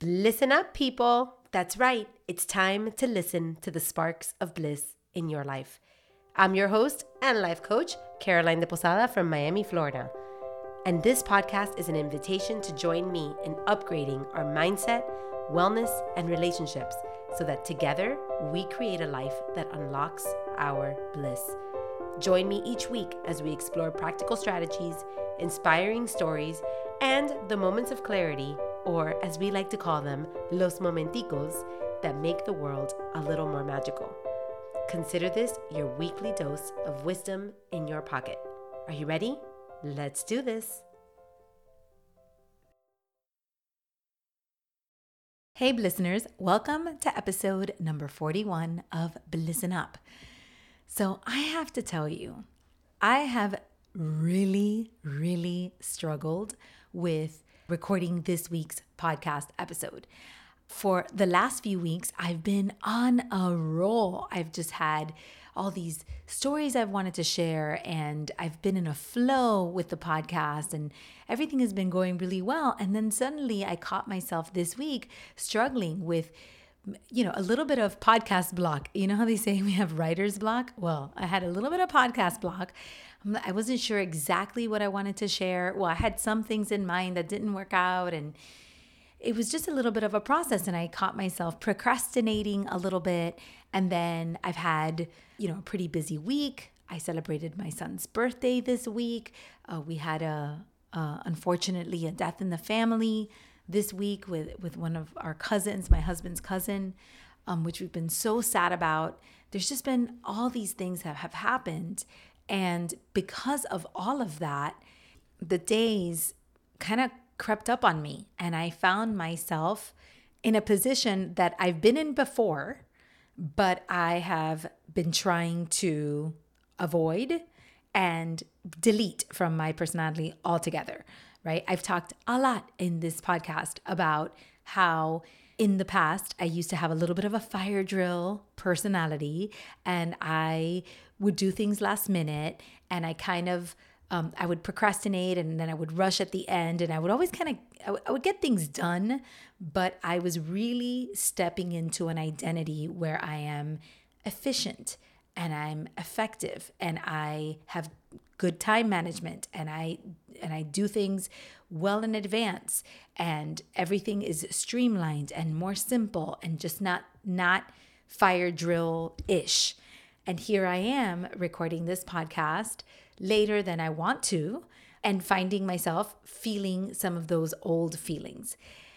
Listen up, people. That's right. It's time to listen to the sparks of bliss in your life. I'm your host and life coach, Caroline de Posada from Miami, Florida. And this podcast is an invitation to join me in upgrading our mindset, wellness, and relationships so that together we create a life that unlocks our bliss. Join me each week as we explore practical strategies, inspiring stories, and the moments of clarity, or as we like to call them, los momenticos, that make the world a little more magical. Consider this your weekly dose of wisdom in your pocket. Are you ready? Let's do this. Hey, listeners, welcome to episode number 41 of Listen Up. So I have to tell you, I have really struggled with recording this week's podcast episode. For the last few weeks, I've been on a roll. I've just had all these stories I've wanted to share, and I've been in a flow with the podcast, and everything has been going really well. And then suddenly I caught myself this week struggling with a little bit of podcast block. You know how they say we have writer's block? Well, I had a little bit of podcast block. I wasn't sure exactly what I wanted to share. Well, I had some things in mind that didn't work out, and it was just a little bit of a process, and I caught myself procrastinating a little bit. And then I've had, a pretty busy week. I celebrated my son's birthday this week. We had unfortunately a death in the family this week with one of our cousins, my husband's cousin, which we've been so sad about. There's just been all these things that have happened. And because of all of that, the days kind of crept up on me, and I found myself in a position that I've been in before, but I have been trying to avoid and delete from my personality altogether, right? I've talked a lot in this podcast about how in the past I used to have a little bit of a fire drill personality, and I would do things last minute, and I would procrastinate, and then I would rush at the end, and I would always I would get things done, but I was really stepping into an identity where I am efficient and I'm effective and I have good time management and I do things well in advance, and everything is streamlined and more simple and just not fire drill-ish. And here I am recording this podcast later than I want to, and finding myself feeling some of those old feelings.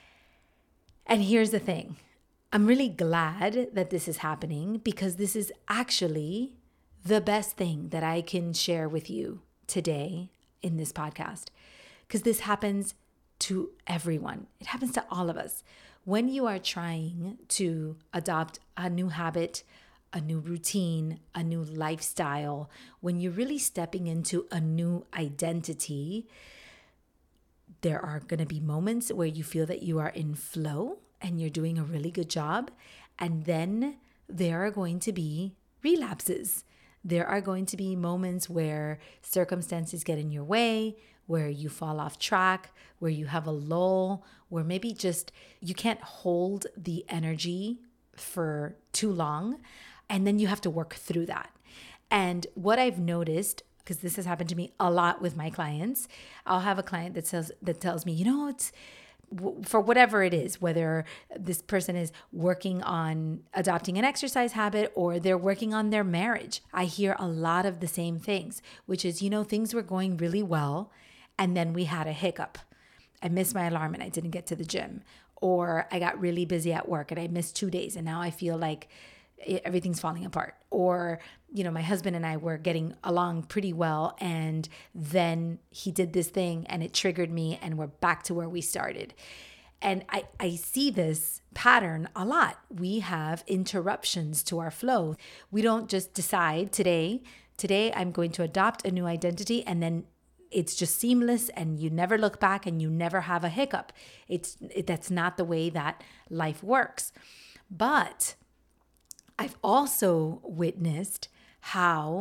And here's the thing. I'm really glad that this is happening, because this is actually the best thing that I can share with you today in this podcast, because this happens to everyone. It happens to all of us. When you are trying to adopt a new habit, a new routine, a new lifestyle, when you're really stepping into a new identity, there are going to be moments where you feel that you are in flow and you're doing a really good job. And then there are going to be relapses. There are going to be moments where circumstances get in your way, where you fall off track, where you have a lull, where maybe just you can't hold the energy for too long. And then you have to work through that. And what I've noticed, because this has happened to me a lot with my clients, I'll have a client that tells me, it's for whatever it is, whether this person is working on adopting an exercise habit or they're working on their marriage. I hear a lot of the same things, which is, things were going really well, and then we had a hiccup. I missed my alarm and I didn't get to the gym, or I got really busy at work and I missed 2 days and now I feel like everything's falling apart. Or, my husband and I were getting along pretty well, and then he did this thing and it triggered me and we're back to where we started. And I see this pattern a lot. We have interruptions to our flow. We don't just decide today I'm going to adopt a new identity, and then it's just seamless and you never look back and you never have a hiccup. That's not the way that life works. But I've also witnessed how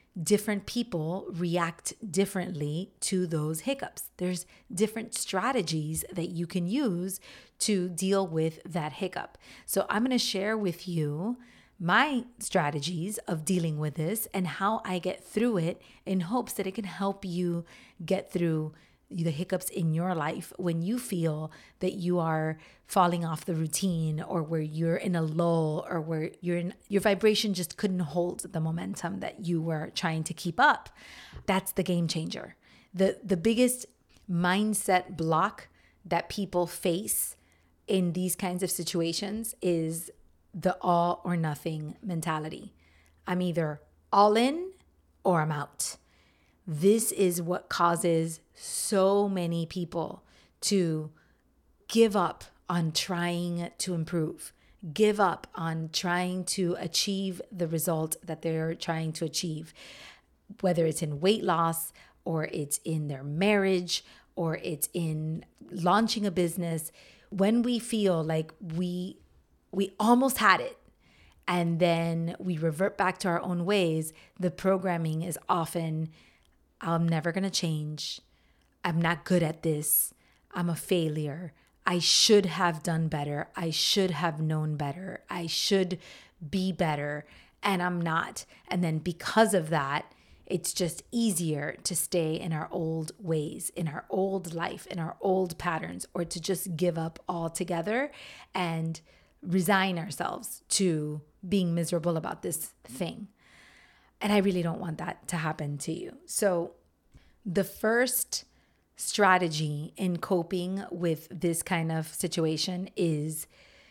different people react differently to those hiccups. There's different strategies that you can use to deal with that hiccup. So I'm going to share with you my strategies of dealing with this and how I get through it in hopes that it can help you get through the hiccups in your life when you feel that you are falling off the routine, or where you're in a lull, or where your vibration just couldn't hold the momentum that you were trying to keep up. That's the game changer. The biggest mindset block that people face in these kinds of situations is the all or nothing mentality. I'm either all in or I'm out. This is what causes so many people to give up on trying to improve, give up on trying to achieve the result that they're trying to achieve, whether it's in weight loss, or it's in their marriage, or it's in launching a business. When we feel like we almost had it, and then we revert back to our own ways, the programming is often, I'm never going to change. I'm not good at this. I'm a failure. I should have done better. I should have known better. I should be better. And I'm not. And then because of that, it's just easier to stay in our old ways, in our old life, in our old patterns, or to just give up altogether and resign ourselves to being miserable about this thing. And I really don't want that to happen to you. So the first strategy in coping with this kind of situation is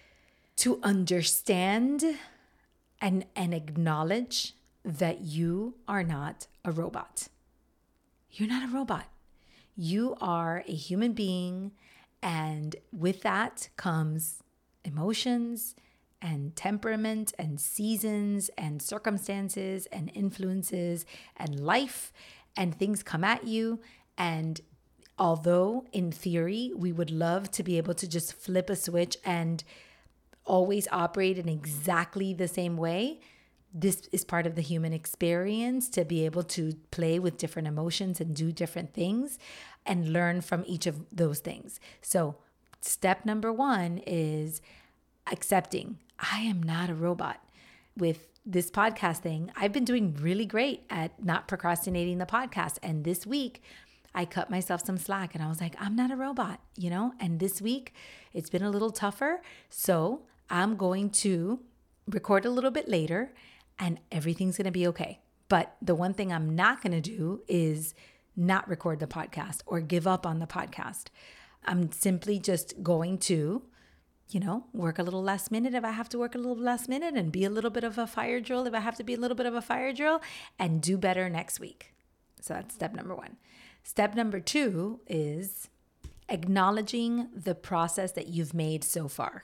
to understand and acknowledge that you are not a robot. You're not a robot. You are a human being, and with that comes emotions and temperament and seasons and circumstances and influences and life, and things come at you. And although in theory we would love to be able to just flip a switch and always operate in exactly the same way, this is part of the human experience, to be able to play with different emotions and do different things and learn from each of those things. So step number one is accepting I am not a robot. With this podcast thing, I've been doing really great at not procrastinating the podcast. And this week I cut myself some slack and I was like, I'm not a robot, And this week it's been a little tougher. So I'm going to record a little bit later and everything's going to be okay. But the one thing I'm not going to do is not record the podcast or give up on the podcast. I'm simply just going to, work a little last minute if I have to work a little last minute, and be a little bit of a fire drill if I have to be a little bit of a fire drill, and do better next week. So that's step number one. Step number two is acknowledging the process that you've made so far.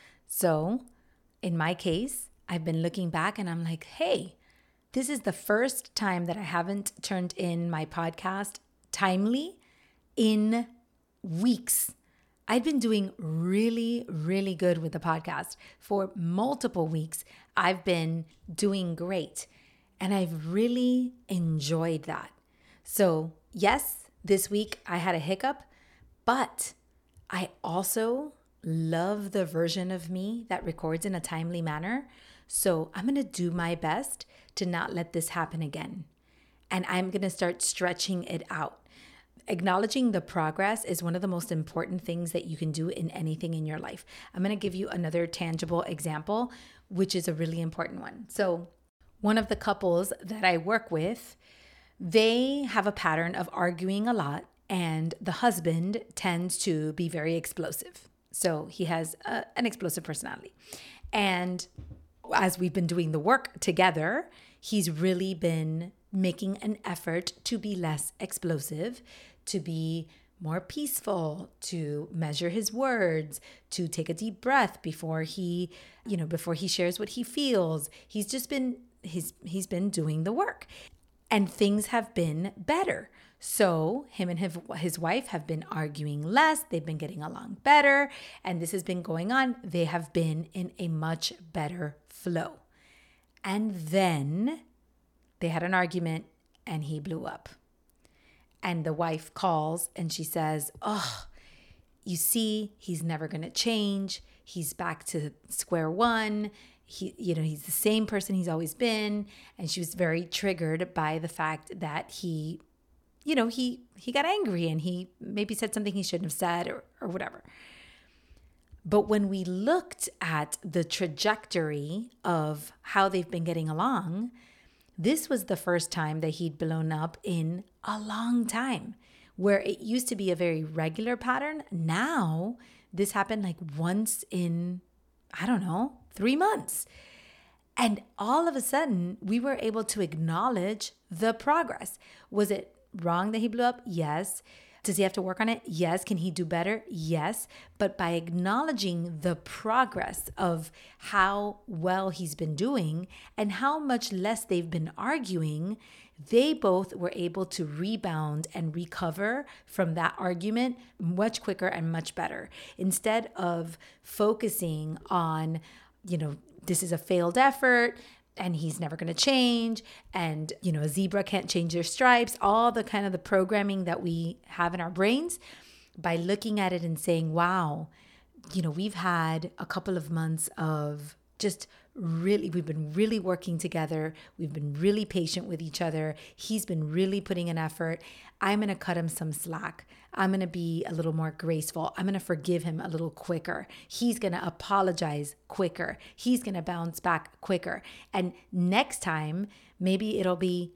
So in my case, I've been looking back and I'm like, hey, this is the first time that I haven't turned in my podcast timely in weeks. I'd been doing really, really good with the podcast for multiple weeks. I've been doing great, and I've really enjoyed that. So yes, this week I had a hiccup, but I also love the version of me that records in a timely manner. So I'm going to do my best to not let this happen again. And I'm going to start stretching it out. Acknowledging the progress is one of the most important things that you can do in anything in your life. I'm going to give you another tangible example, which is a really important one. So one of the couples that I work with, they have a pattern of arguing a lot, and the husband tends to be very explosive. So he has an explosive personality. And as we've been doing the work together, he's really been making an effort to be less explosive, to be more peaceful, to measure his words, to take a deep breath before he shares what he feels. He's been doing the work, and things have been better. So him and his wife have been arguing less. They've been getting along better, and this has been going on. They have been in a much better flow. And then they had an argument and he blew up. And the wife calls and she says, "Oh, you see, he's never going to change. He's back to square one. He's the same person he's always been." And she was very triggered by the fact that he got angry and he maybe said something he shouldn't have said or whatever. But when we looked at the trajectory of how they've been getting along, this was the first time that he'd blown up in a long time, where it used to be a very regular pattern. Now, this happened like once in, 3 months. And all of a sudden, we were able to acknowledge the progress. Was it wrong that he blew up? Yes. Does he have to work on it? Yes. Can he do better? Yes. But by acknowledging the progress of how well he's been doing and how much less they've been arguing, they both were able to rebound and recover from that argument much quicker and much better. Instead of focusing on, this is a failed effort and he's never going to change, and a zebra can't change their stripes, all the kind of the programming that we have in our brains, by looking at it and saying, wow, we've had a couple of months of just we've been really working together. We've been really patient with each other. He's been really putting an effort. I'm going to cut him some slack. I'm going to be a little more graceful. I'm going to forgive him a little quicker. He's going to apologize quicker. He's going to bounce back quicker. And next time, maybe it'll be,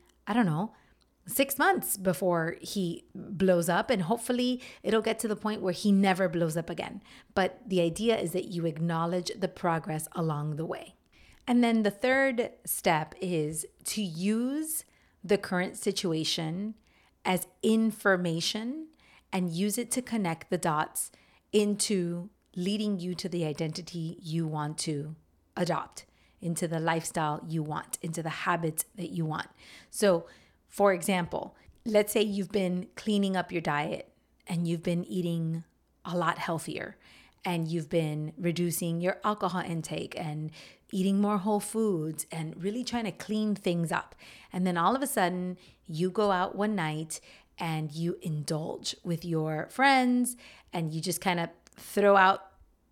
6 months before he blows up, and hopefully it'll get to the point where he never blows up again. But the idea is that you acknowledge the progress along the way. And then the third step is to use the current situation as information and use it to connect the dots into leading you to the identity you want to adopt, into the lifestyle you want, into the habits that you want. So, for example, let's say you've been cleaning up your diet and you've been eating a lot healthier and you've been reducing your alcohol intake and eating more whole foods and really trying to clean things up. And then all of a sudden you go out one night and you indulge with your friends and you just kind of throw out,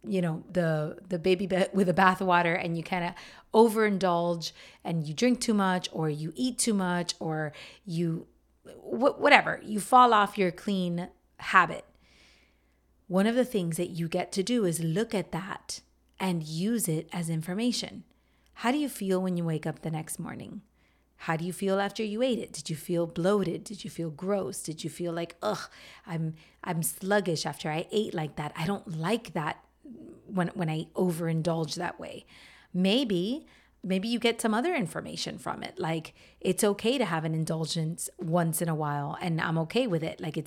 the baby with the bathwater, and you kind of overindulge and you drink too much or you eat too much or whatever, you fall off your clean habit. One of the things that you get to do is look at that and use it as information. How do you feel when you wake up the next morning? How do you feel after you ate it? Did you feel bloated? Did you feel gross? Did you feel like, I'm sluggish after I ate like that? I don't like that when I overindulge that way. Maybe you get some other information from it. Like, it's okay to have an indulgence once in a while and I'm okay with it. Like,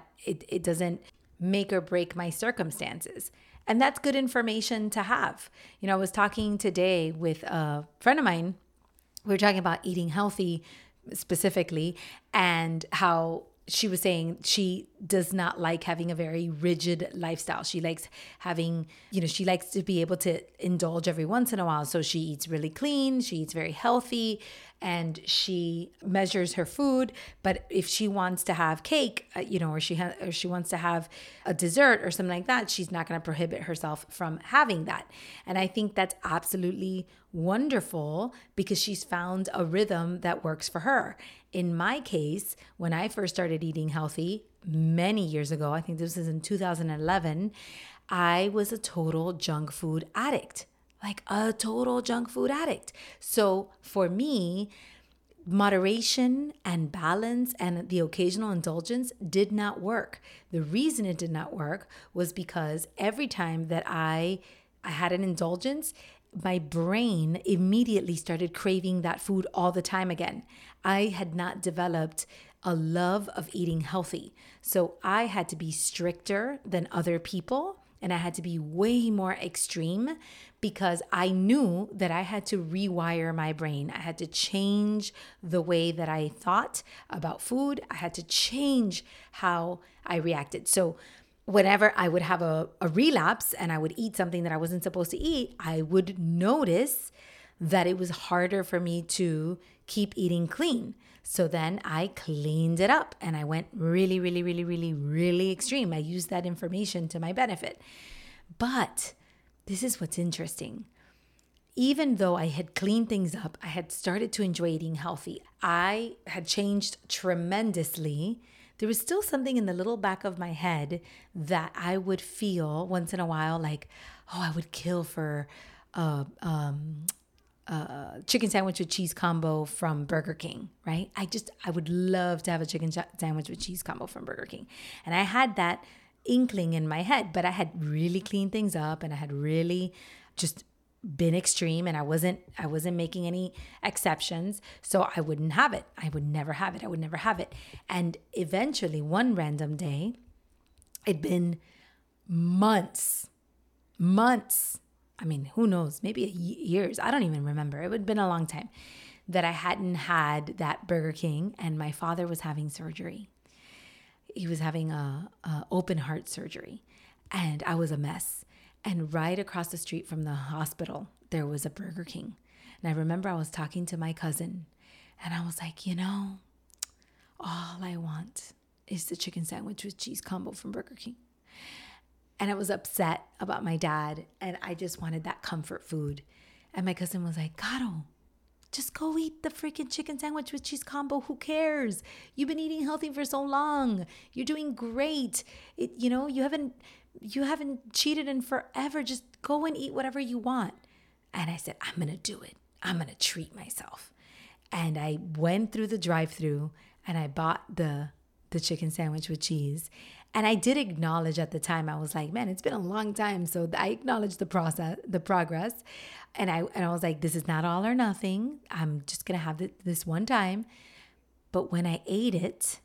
it doesn't make or break my circumstances. And that's good information to have. I was talking today with a friend of mine. We were talking about eating healthy specifically, and how she was saying she does not like having a very rigid lifestyle. She likes having, she likes to be able to indulge every once in a while. So she eats really clean, she eats very healthy, and she measures her food. But if she wants to have cake, or she wants to have a dessert or something like that, she's not going to prohibit herself from having that. And I think that's absolutely wonderful because she's found a rhythm that works for her. In my case, when I first started eating healthy many years ago, I think this was in 2011, I was a total junk food addict. Like a total junk food addict. So for me, moderation and balance and the occasional indulgence did not work. The reason it did not work was because every time that I had an indulgence, my brain immediately started craving that food all the time again. I had not developed a love of eating healthy. So I had to be stricter than other people, and I had to be way more extreme because I knew that I had to rewire my brain. I had to change the way that I thought about food. I had to change how I reacted. So whenever I would have a relapse and I would eat something that I wasn't supposed to eat, I would notice that it was harder for me to keep eating clean. So then I cleaned it up and I went really, really, really, really, really extreme. I used that information to my benefit. But this is what's interesting. Even though I had cleaned things up, I had started to enjoy eating healthy, I had changed tremendously. There was still something in the little back of my head that I would feel once in a while like, oh, I would kill for chicken sandwich with cheese combo from Burger King, right? I would love to have a chicken sandwich with cheese combo from Burger King. And I had that inkling in my head, but I had really cleaned things up and I had really just been extreme and I wasn't making any exceptions. So I wouldn't have it. I would never have it. I would never have it. And eventually one random day, it'd been months. I mean, who knows, maybe years. I don't even remember. It would have been a long time that I hadn't had that Burger King, and my father was having surgery. He was having a open heart surgery and I was a mess. And right across the street from the hospital, there was a Burger King. And I remember I was talking to my cousin and I was like, all I want is the chicken sandwich with cheese combo from Burger King. And I was upset about my dad and I just wanted that comfort food. And my cousin was like, Caro, just go eat the freaking chicken sandwich with cheese combo. Who cares? You've been eating healthy for so long. You're doing great. You haven't cheated in forever. Just go and eat whatever you want. And I said, I'm going to do it. I'm going to treat myself. And I went through the drive-thru and I bought the chicken sandwich with cheese. And I did acknowledge at the time, I was like, man, it's been a long time. So I acknowledged the progress. And I was like, this is not all or nothing. I'm just going to have this one time. But when I ate it,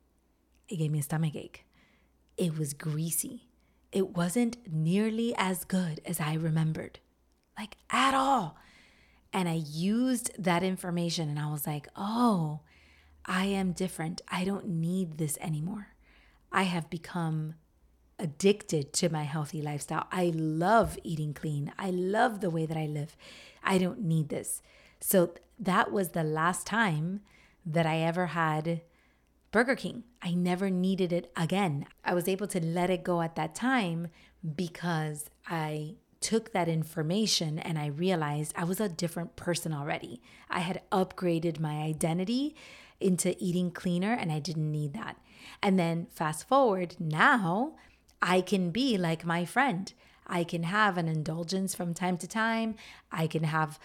it gave me a stomach ache. It was greasy. It wasn't nearly as good as I remembered, like at all. And I used that information and I was like, oh, I am different. I don't need this anymore. I have become addicted to my healthy lifestyle. I love eating clean. I love the way that I live. I don't need this. So that was the last time that I ever had Burger King. I never needed it again. I was able to let it go at that time because I took that information and I realized I was a different person already. I had upgraded my identity into eating cleaner and I didn't need that. And then fast forward, now I can be like my friend. I can have an indulgence from time to time. I can have,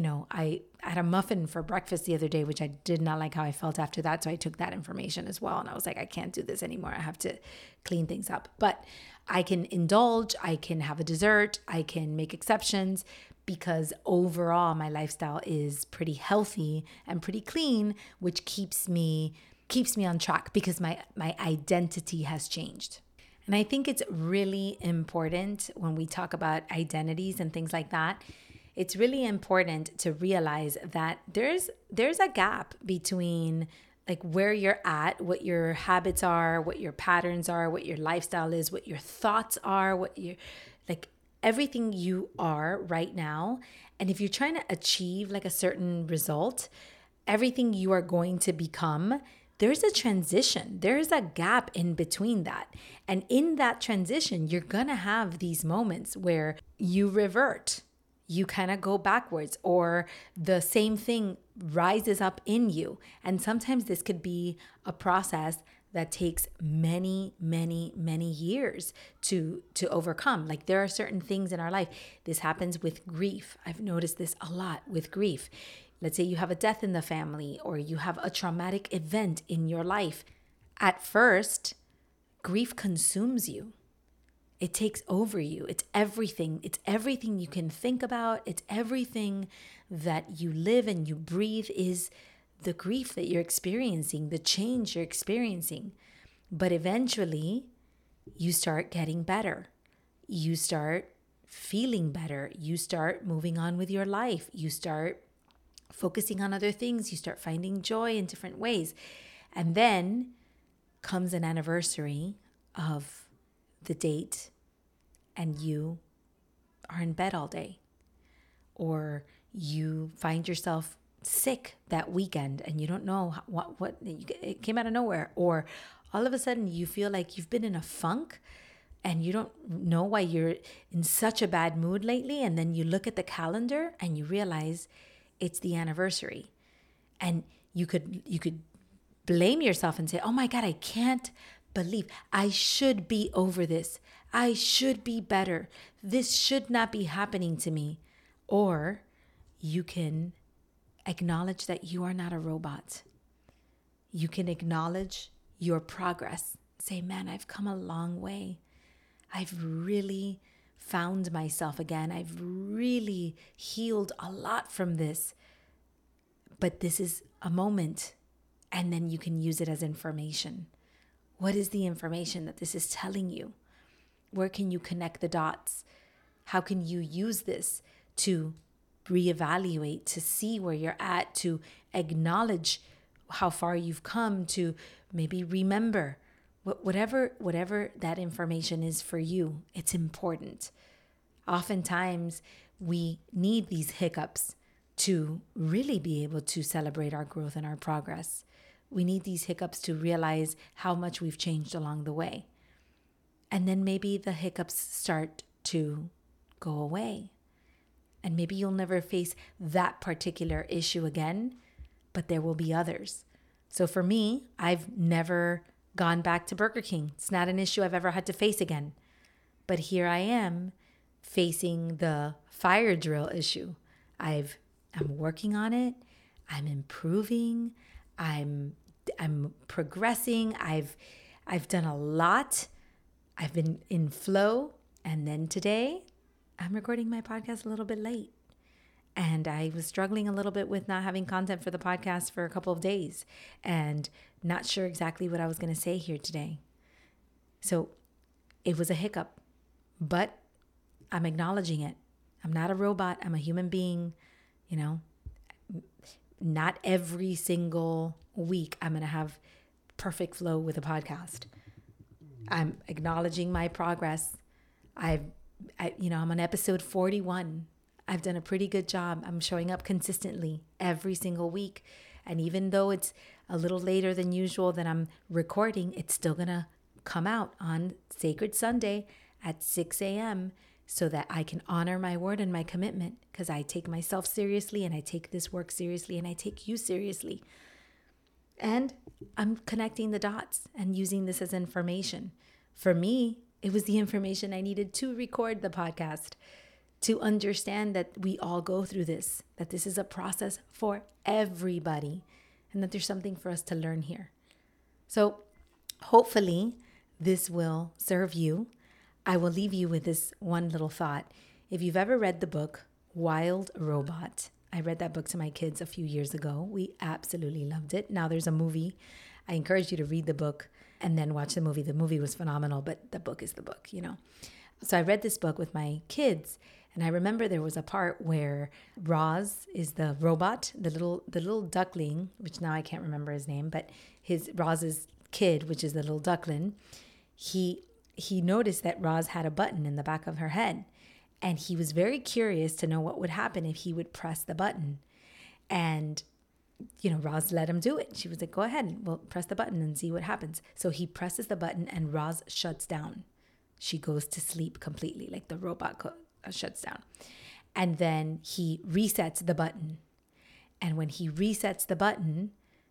I had a muffin for breakfast the other day, which I did not like how I felt after that. So I took that information as well. And I was like, I can't do this anymore. I have to clean things up. But I can indulge. I can have a dessert. I can make exceptions because overall my lifestyle is pretty healthy and pretty clean, which keeps me on track because my identity has changed. And I think it's really important when we talk about identities and things like that. It's really important to realize that there's a gap between like where you're at, what your habits are, what your patterns are, what your lifestyle is, what your thoughts are, what your like everything you are right now. And if you're trying to achieve like a certain result, everything you are going to become, there's a transition. There's a gap in between that. And in that transition, you're going to have these moments where you revert. You kind of go backwards or the same thing rises up in you. And sometimes this could be a process that takes many, many, many years to overcome. Like there are certain things in our life. This happens with grief. I've noticed this a lot with grief. Let's say you have a death in the family or you have a traumatic event in your life. At first, grief consumes you. It takes over you. It's everything. It's everything you can think about. It's everything that you live and you breathe is the grief that you're experiencing, the change you're experiencing. But eventually, you start getting better. You start feeling better. You start moving on with your life. You start focusing on other things. You start finding joy in different ways. And then comes an anniversary of the date and you are in bed all day, or you find yourself sick that weekend and you don't know what it came out of nowhere, or all of a sudden you feel like you've been in a funk and you don't know why you're in such a bad mood lately, and then you look at the calendar and you realize it's the anniversary, and you could blame yourself and say, oh my God, I can't believe, I should be over this, I should be better, this should not be happening to me. Or you can acknowledge that you are not a robot. You can acknowledge your progress. Say, man, I've come a long way. I've really found myself again. I've really healed a lot from this. But this is a moment, and then you can use it as information. What is the information that this is telling you? Where can you connect the dots? How can you use this to reevaluate, to see where you're at, to acknowledge how far you've come, to maybe remember whatever that information is for you? It's important. Oftentimes we need these hiccups to really be able to celebrate our growth and our progress. We need these hiccups to realize how much we've changed along the way. And then maybe the hiccups start to go away. And maybe you'll never face that particular issue again, but there will be others. So for me, I've never gone back to Burger King. It's not an issue I've ever had to face again. But here I am facing the fire drill issue. I'm working on it. I'm improving. I'm progressing. I've done a lot. I've been in flow. And then today, I'm recording my podcast a little bit late. And I was struggling a little bit with not having content for the podcast for a couple of days and not sure exactly what I was going to say here today. So it was a hiccup, but I'm acknowledging it. I'm not a robot. I'm a human being. You know, not every single week I'm going to have perfect flow with a podcast. I'm acknowledging my progress. I'm on episode 41. I've done a pretty good job. I'm showing up consistently every single week. And even though it's a little later than usual that I'm recording, it's still going to come out on Sacred Sunday at 6 a.m. so that I can honor my word and my commitment, because I take myself seriously and I take this work seriously and I take you seriously. And I'm connecting the dots and using this as information. For me, it was the information I needed to record the podcast, to understand that we all go through this, that this is a process for everybody, and that there's something for us to learn here. So hopefully this will serve you. I will leave you with this one little thought. If you've ever read the book Wild Robot, I read that book to my kids a few years ago. We absolutely loved it. Now there's a movie. I encourage you to read the book and then watch the movie. The movie was phenomenal, but the book is the book, you know. So I read this book with my kids, and I remember there was a part where Roz is the robot, the little duckling, which now I can't remember his name, but Roz's kid, which is the little duckling, he noticed that Roz had a button in the back of her head, and he was very curious to know what would happen if he would press the button. And Roz let him do it. She was like, go ahead, we'll press the button and see what happens. So he presses the button and Roz shuts down. She goes to sleep completely, like the robot shuts down. And then he resets the button. And when he resets the button,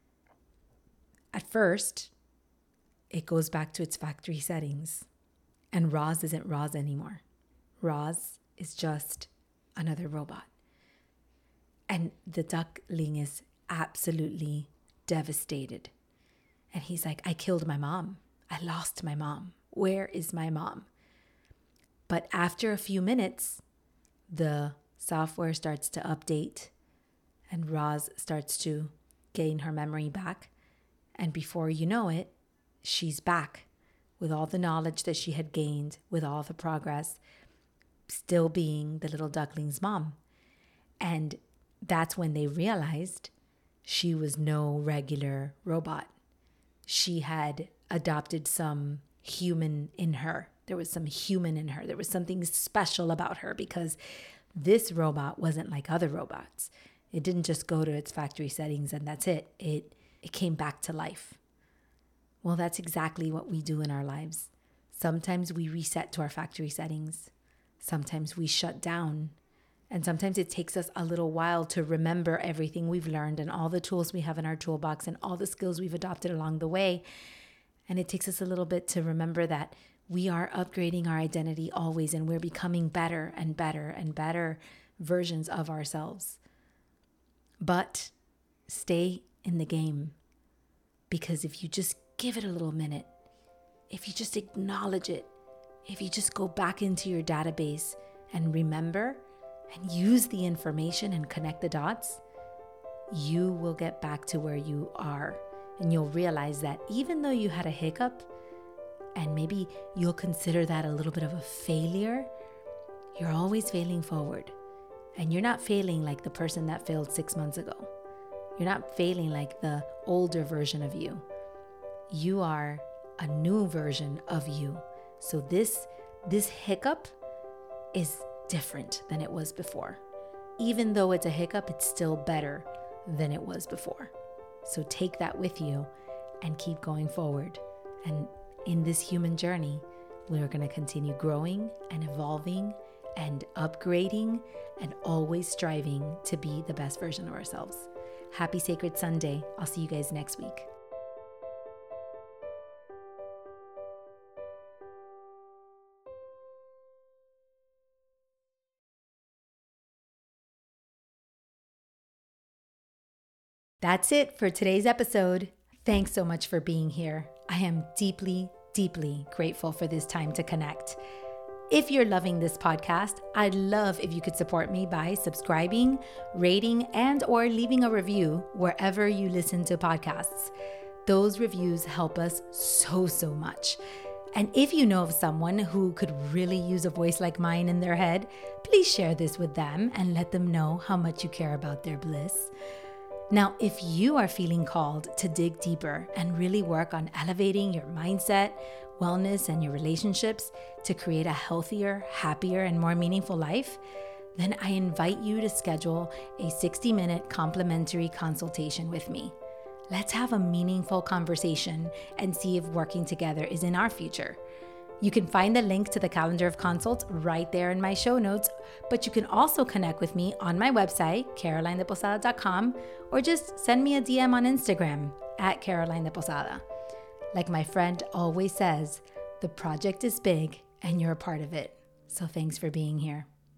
at first, it goes back to its factory settings. And Roz isn't Roz anymore. Roz is just another robot. And the duckling is absolutely devastated. And he's like, I killed my mom. I lost my mom. Where is my mom? But after a few minutes, the software starts to update and Roz starts to gain her memory back. And before you know it, she's back with all the knowledge that she had gained, with all the progress, still being the little duckling's mom. And that's when they realized she was no regular robot. She had adopted some human in her. There was some human in her. There was something special about her, because this robot wasn't like other robots. It didn't just go to its factory settings and that's it. It came back to life. Well, that's exactly what we do in our lives. Sometimes we reset to our factory settings. Sometimes we shut down. And sometimes it takes us a little while to remember everything we've learned and all the tools we have in our toolbox and all the skills we've adopted along the way. And it takes us a little bit to remember that we are upgrading our identity always, and we're becoming better and better and better versions of ourselves. But stay in the game, because if you just give it a little minute, if you just acknowledge it, if you just go back into your database and remember and use the information and connect the dots, you will get back to where you are. And you'll realize that even though you had a hiccup, and maybe you'll consider that a little bit of a failure, you're always failing forward. And you're not failing like the person that failed 6 months ago. You're not failing like the older version of you. You are a new version of you. So this hiccup is different than it was before. Even though it's a hiccup, it's still better than it was before. So take that with you and keep going forward. And in this human journey, we're going to continue growing and evolving and upgrading and always striving to be the best version of ourselves. Happy Sacred Sunday. I'll see you guys next week. That's it for today's episode. Thanks so much for being here. I am deeply, deeply grateful for this time to connect. If you're loving this podcast, I'd love if you could support me by subscribing, rating, and or leaving a review wherever you listen to podcasts. Those reviews help us so much. And if you know of someone who could really use a voice like mine in their head, please share this with them and let them know how much you care about their bliss. Now, if you are feeling called to dig deeper and really work on elevating your mindset, wellness, and your relationships to create a healthier, happier, and more meaningful life, then I invite you to schedule a 60-minute complimentary consultation with me. Let's have a meaningful conversation and see if working together is in our future. You can find the link to the calendar of consults right there in my show notes, but you can also connect with me on my website, carolinedeposada.com, or just send me a DM on Instagram @CarolineDePosada. Like my friend always says, the project is big and you're a part of it. So thanks for being here.